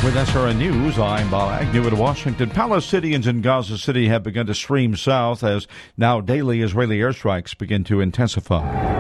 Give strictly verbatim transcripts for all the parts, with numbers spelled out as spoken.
With S R N News, I'm Bob Agnew in Washington. Palestinians in Gaza City have begun to stream south as now daily Israeli airstrikes begin to intensify.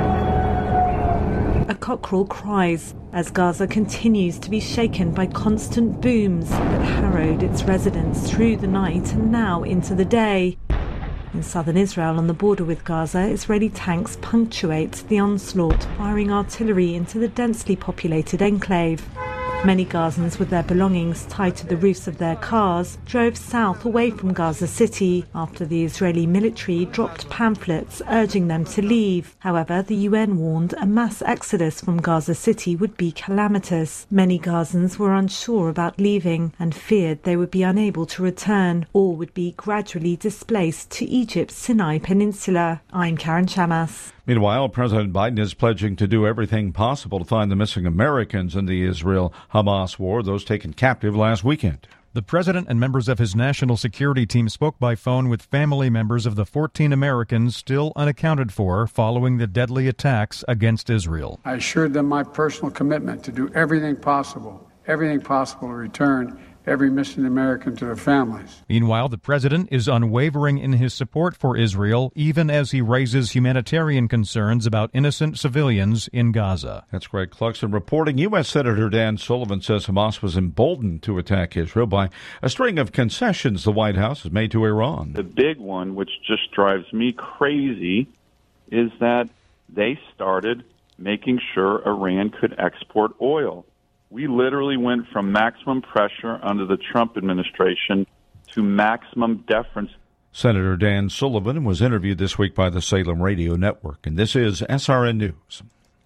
A cockerel cries as Gaza continues to be shaken by constant booms that harrowed its residents through the night and now into the day. In southern Israel, on the border with Gaza, Israeli tanks punctuate the onslaught, firing artillery into the densely populated enclave. Many Gazans with their belongings tied to the roofs of their cars drove south away from Gaza City after the Israeli military dropped pamphlets urging them to leave. However, the U N warned a mass exodus from Gaza City would be calamitous. Many Gazans were unsure about leaving and feared they would be unable to return or would be gradually displaced to Egypt's Sinai Peninsula. I'm Karen Chamas. Meanwhile, President Biden is pledging to do everything possible to find the missing Americans in the Israel-Hamas war, those taken captive last weekend. The president and members of his national security team spoke by phone with family members of the fourteen Americans still unaccounted for following the deadly attacks against Israel. I assured them my personal commitment to do everything possible, everything possible to return every missing American to their families. Meanwhile, the president is unwavering in his support for Israel, even as he raises humanitarian concerns about innocent civilians in Gaza. That's Greg Cluxton reporting. U S. Senator Dan Sullivan says Hamas was emboldened to attack Israel by a string of concessions the White House has made to Iran. The big one, which just drives me crazy, is that they started making sure Iran could export oil. We literally went from maximum pressure under the Trump administration to maximum deference. Senator Dan Sullivan was interviewed this week by the Salem Radio Network, and this is S R N News.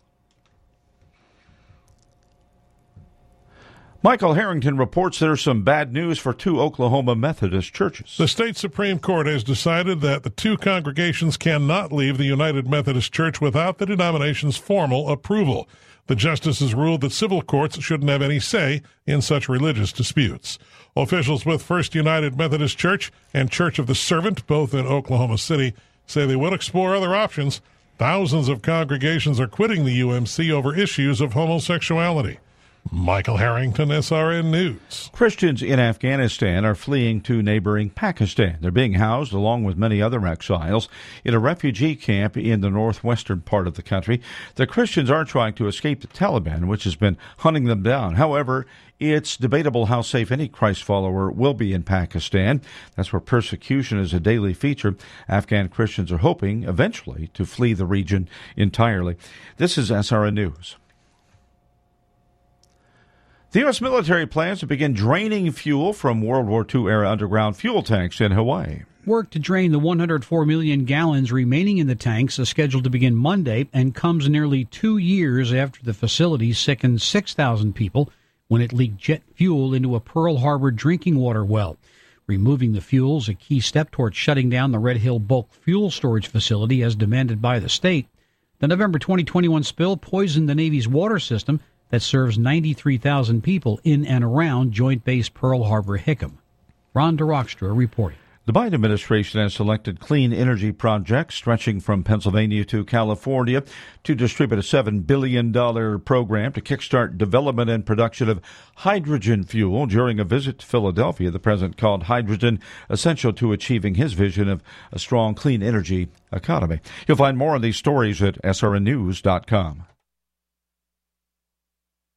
Michael Harrington reports there's some bad news for two Oklahoma Methodist churches. The state Supreme Court has decided that the two congregations cannot leave the United Methodist Church without the denomination's formal approval. The justices ruled that civil courts shouldn't have any say in such religious disputes. Officials with First United Methodist Church and Church of the Servant, both in Oklahoma City, say they will explore other options. Thousands of congregations are quitting the U M C over issues of homosexuality. Michael Harrington, S R N News. Christians in Afghanistan are fleeing to neighboring Pakistan. They're being housed, along with many other exiles, in a refugee camp in the northwestern part of the country. The Christians are trying to escape the Taliban, which has been hunting them down. However, it's debatable how safe any Christ follower will be in Pakistan. That's where persecution is a daily feature. Afghan Christians are hoping eventually to flee the region entirely. This is S R N News. The U S military plans to begin draining fuel from World War Two era underground fuel tanks in Hawaii. Work to drain the one hundred four million gallons remaining in the tanks is scheduled to begin Monday and comes nearly two years after the facility sickened six thousand people when it leaked jet fuel into a Pearl Harbor drinking water well. Removing the fuel is a key step towards shutting down the Red Hill bulk fuel storage facility as demanded by the state. The November twenty twenty-one spill poisoned the Navy's water system that serves ninety-three thousand people in and around Joint Base Pearl Harbor-Hickam. Ron DeRockstra reporting. The Biden administration has selected clean energy projects stretching from Pennsylvania to California to distribute a seven billion dollars program to kickstart development and production of hydrogen fuel. During a visit to Philadelphia, the president called hydrogen essential to achieving his vision of a strong, clean energy economy. You'll find more on these stories at S R N news dot com.